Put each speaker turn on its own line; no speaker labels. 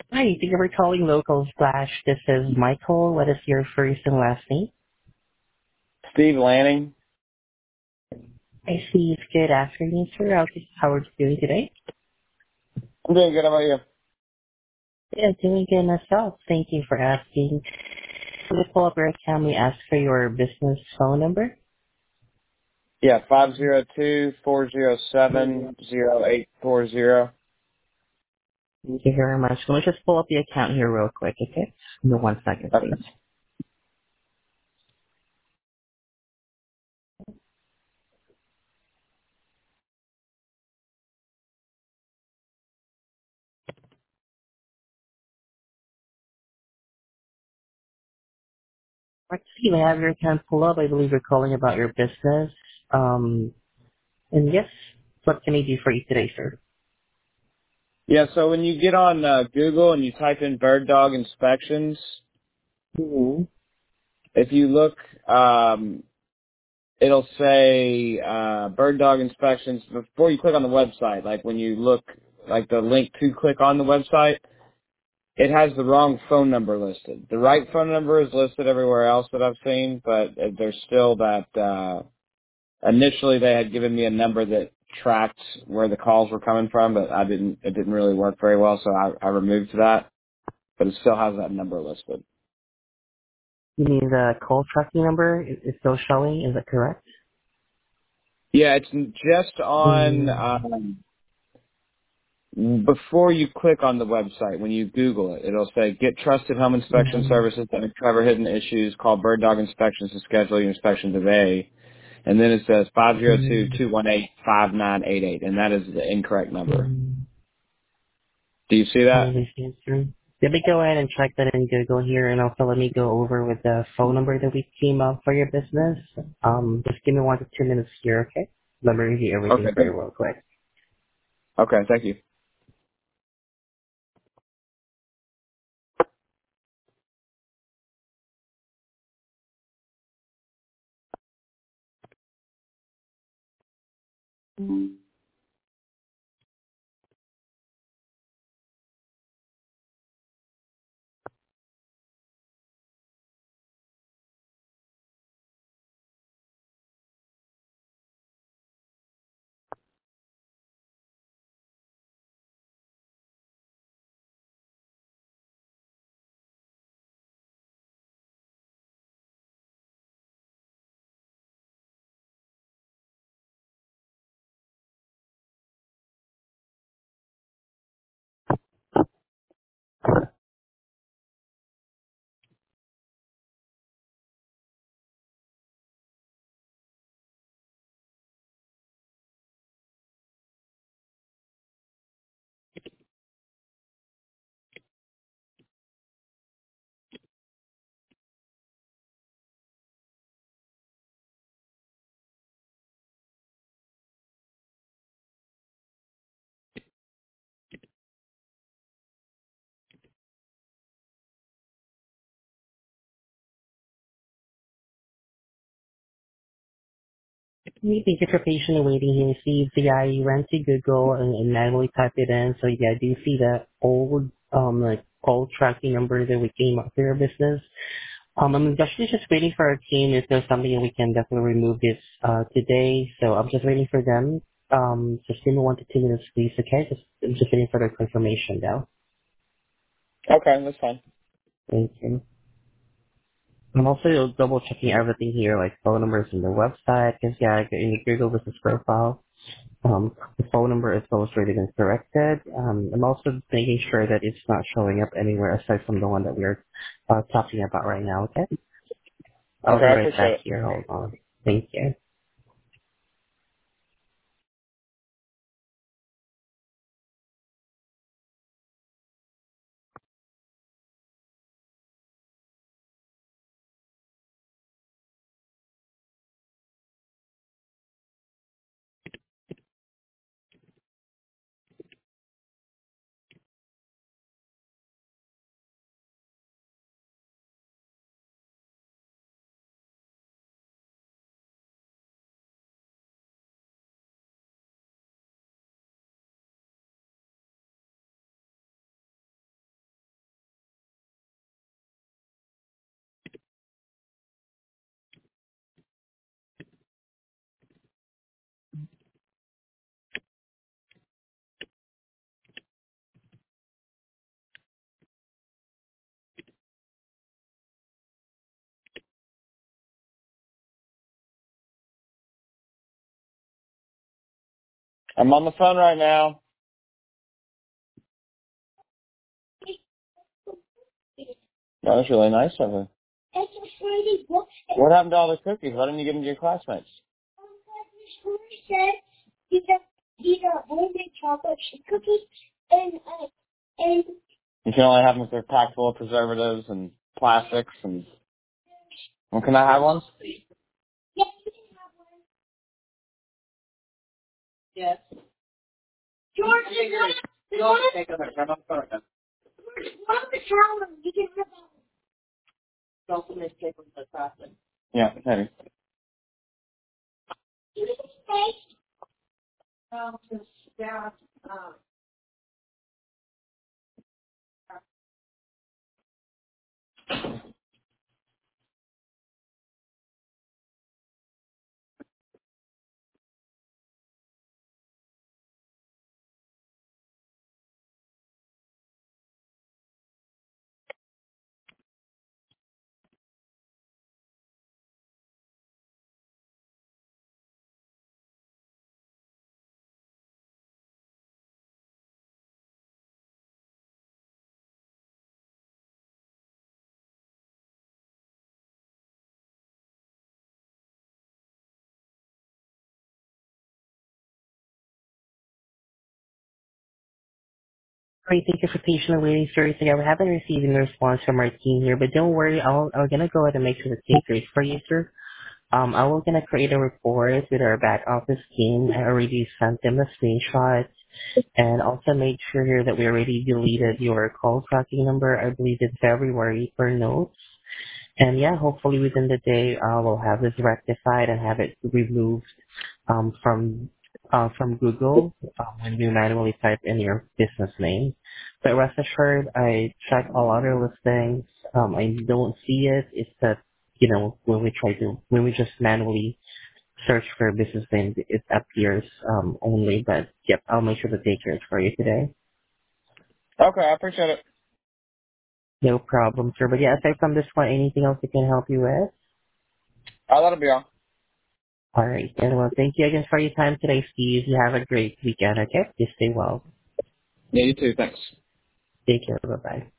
Hi, thank you for calling Local Splash. This is Michael. What is your first and last name?
Steve Lanning.
I see. Good afternoon, sir. How are you doing today?
I'm doing good. How about you?
Yeah, doing good myself. Thank you for asking. For the pull up your account, we ask for your business phone number.
Yeah, 502-407-0840.
Thank you very much. Let me just pull up the account here real quick, okay? Give me 1 second,
Okay.
please. Let's see. I have your account pulled up. I believe you're calling about your business. And yes, what can I do for you today, sir?
Yeah, so when you get on Google and you type in bird dog inspections,
Mm-hmm.
if you look, it'll say bird dog inspections before you click on the website. Like when you look, like the link to click on the website, it has the wrong phone number listed. The right phone number is listed everywhere else that I've seen, but there's still that. Initially, they had given me a number that tracked where the calls were coming from, but it didn't really work very well, so I removed that. But it still has that number listed.
You mean the call tracking number is still showing? Is that correct?
Yeah, it's just on
Mm.
before you click on the website. When you Google it, it'll say "Get trusted home inspection
Mm.
services that uncover hidden issues. Call Bird Dog Inspections to schedule your inspection today." And then it says 502-218-5988, and that is the incorrect number.
Mm.
Do you see
I
that?
understand, sir. Let me go ahead and check that in Google here, and also let me go over with the phone number that we came up for your business. Just give me 1 to 2 minutes here, okay? Let me review everything for you
Okay.
real quick.
Okay. Thank you.
Thank you for patiently waiting here. See, yeah, you went to Google and manually typed it in, so yeah, I do see that old, like, call tracking number that we came up for your business. I'm actually just waiting for our team if there's something we can definitely remove this today. So I'm just waiting for them. Just give me 1 to 2 minutes, please. Okay, I'm just waiting for their confirmation now.
Okay, that's fine.
Thank you. I'm also double checking everything here, like phone numbers and the website. Cause yeah, in the Google business profile, the phone number is illustrated and corrected. I'm also making sure that it's not showing up anywhere aside from the one that we're talking about right now. Okay, I'll
Okay,
be
I
right
appreciate
back
it.
here. Hold on. Thank you.
I'm on the phone right now. That was really nice of her. What happened to all the cookies? Why didn't you give them to your classmates? You can only have them if they're packed full of preservatives and plastics and... Well, can I have one?
Yes.
George, take them. I'm on the phone right now. Yeah, maybe.
Great, thank you for patiently waiting, sir. So yeah, we haven't received any response from our team here, but don't worry, I'm gonna go ahead and make sure the case is for you, sir. I was gonna create a report with our back office team. I already sent them a screenshot and also made sure here that we already deleted your call tracking number. I believe in February per notes. And yeah, hopefully within the day, we'll have this rectified and have it removed from Google when you manually type in your business name. But rest assured, I check all other listings. I don't see it. It's that when we just manually search for a business name, it appears only. But yep, I'll make sure to take care of it for you today.
Okay, I appreciate it.
No problem, sir. But yeah, aside from this one, anything else I can help you with?
That'll be all.
All right. And well, thank you again for your time today, Steve. You have a great weekend, okay? You stay well.
Yeah, you too. Thanks.
Take care. Bye-bye.